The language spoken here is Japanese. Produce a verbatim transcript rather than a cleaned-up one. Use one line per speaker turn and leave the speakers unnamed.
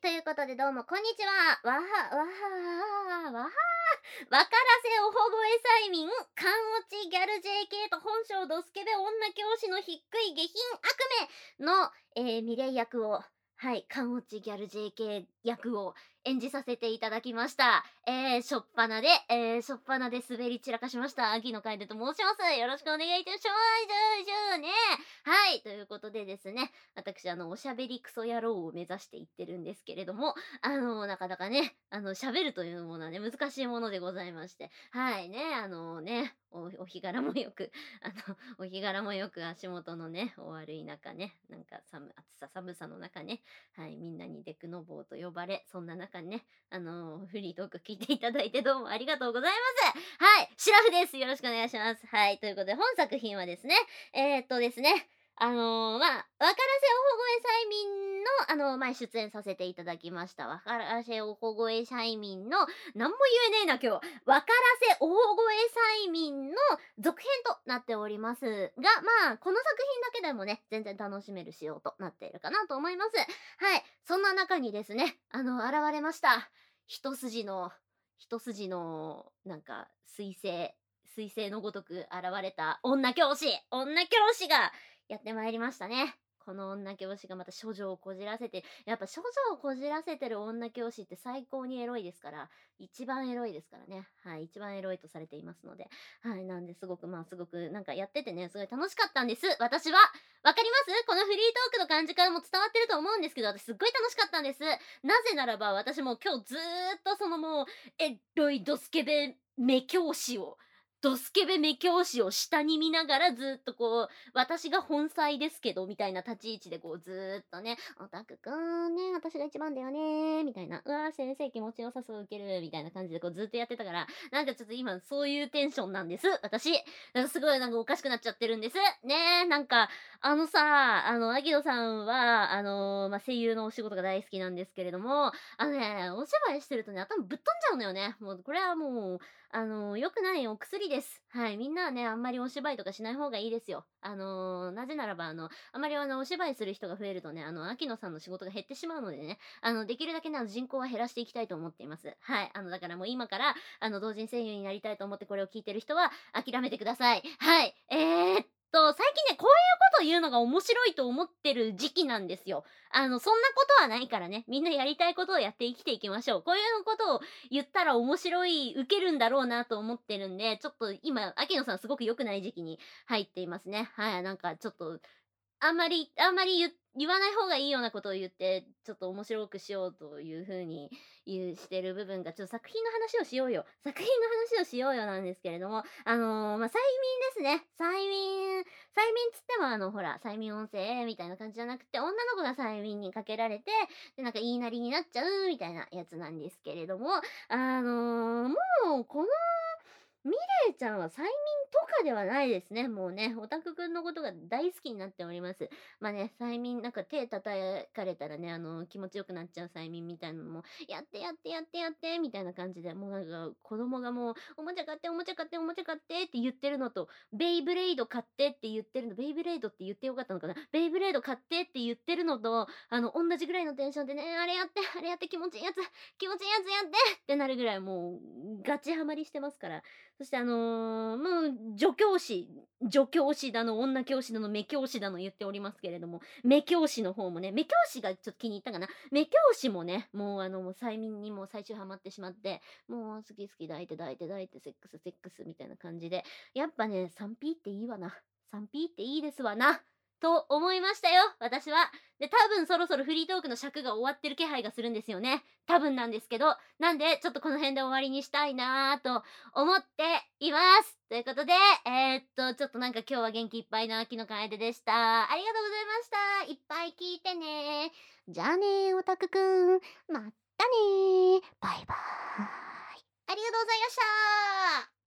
ということでどうもこんにちは。わは、わは、わは、わからせおほごえ催眠、缶落ちギャル ジェーケー と本性ドスケベ女教師の低い下品悪名の、えー、ミレイ役を、はい、缶落ちギャル ジェーケー 役を演じさせていただきました。えー、しょっぱなで、えー、しょっぱなで滑り散らかしました。秋の楓と申します。よろしくお願いいたします。じゃあね。はい、ということでですね、私、あの、おしゃべりクソ野郎を目指していってるんですけれども、あの、なかなかね、あの、喋るというものはね、難しいものでございまして、はいね、あのね、お、お日柄もよく、あの、お日柄もよく足元のね、お悪い中ね、なんか寒、暑さ寒さの中ね、はい、みんなにデクノボーと呼ばれ、そんな中にね、あの、フリートーク聞いていただいてどうもありがとうございます。はい、シラフです。よろしくお願いします。はい、ということで、本作品はですね、えー、っとですね、あのー、まあ、わからせおほごえ催眠の、あのー、前出演させていただきました。わからせおほごえ催眠の、なんも言えねえな、今日。わからせおほごえ催眠の続編となっておりますが、まあ、この作品だけでもね、全然楽しめる仕様となっているかなと思います。はい。そんな中にですね、あの、現れました。一筋の、一筋の、なんか、彗星、彗星のごとく現れた女教師女教師がやってまいりましたね。この女教師がまた処女をこじらせて、やっぱ処女をこじらせてる女教師って最高にエロいですから、一番エロいですからね。はい、一番エロいとされていますので。はい、なんですごくまあすごくなんかやっててね、すごい楽しかったんです。私は。わかります？このフリートークの感じからも伝わってると思うんですけど、私すっごい楽しかったんです。なぜならば私も今日ずーっとそのもう、エロいドスケベ目教師を、ドスケベ目教師を下に見ながらずっとこう、私が本妻ですけど、みたいな立ち位置でこうずーっとね、オタクくんね、私が一番だよねみたいな、うわー先生気持ちよさそう受ける、みたいな感じでこうずっとやってたから、なんかちょっと今そういうテンションなんです、私。なんかすごいなんかおかしくなっちゃってるんです。ねえ、なんか、あのさ、あの、アギドさんは、あのーまあ、声優のお仕事が大好きなんですけれども、あのね、お芝居してるとね、頭ぶっ飛んじゃうのよね。もう、これはもう、あのー良くないお薬です。はい。みんなはね、あんまりお芝居とかしない方がいいですよ。あのーなぜならば、あの、あまりあの、お芝居する人が増えるとね、あの、秋野さんの仕事が減ってしまうのでね、あの、できるだけね、あの、人口は減らしていきたいと思っています。はい。あの、だからもう今から、あの、同人声優になりたいと思ってこれを聞いてる人は、諦めてください。はい。えーっと、最近ね、こういうこと言うのが面白いと思ってる時期なんですよ。あの、そんなことはないからね、みんなやりたいことをやって生きていきましょう。こういうことを言ったら面白い、受けるんだろうなと思ってるんで、ちょっと今、秋野さんすごく良くない時期に入っていますね。はい、なんかちょっと、あんまりあんまり言言わない方がいいようなことを言って、ちょっと面白くしようという風に言うしてる部分が、ちょっと作品の話をしようよ。作品の話をしようよなんですけれども、あの、ま、催眠ですね。催眠催眠つってもあの、ほら、催眠音声みたいな感じじゃなくて、女の子が催眠にかけられて、で、なんか言いなりになっちゃうみたいなやつなんですけれども、あの、もう、このミレイちゃんは催眠とかではないですね。もうね、オタクくんのことが大好きになっております。まあね、催眠、なんか手叩かれたらね、あの、気持ちよくなっちゃう催眠みたいなのも、やってやってやってやって、みたいな感じで、もうなんか、子供がもう、おもちゃ買って、おもちゃ買って、おもちゃ買ってって言ってるのと、ベイブレイド買ってって言ってるの、ベイブレイドって言ってよかったのかな、ベイブレイド買ってって言ってるのと、あの、同じぐらいのテンションでね、あれやって、あれやって気持ちいいやつ、気持ちいいやつやってってなるぐらいもう、ガチハマりしてますから。そしてあの、もう助教師助教師だの、女教師だの、目教師だの言っておりますけれども、目教師の方もね、目教師がちょっと気に入ったかな。目教師もね、もうあの、もう催眠にもう最終ハマってしまって、もう好き好き抱いて抱いて抱いてセックスセックスみたいな感じで、やっぱね、さんピー っていいわな。さんピー っていいですわな。と思いましたよ、私は。で、多分そろそろフリートークの尺が終わってる気配がするんですよね。多分なんですけど。なんで、ちょっとこの辺で終わりにしたいなーと思っています。ということで、えー、っと、ちょっとなんか今日は元気いっぱいな秋の楓でした。ありがとうございました。いっぱい聞いてね。じゃあねー、オタクくん。まったねー。バイバーイ。ありがとうございました。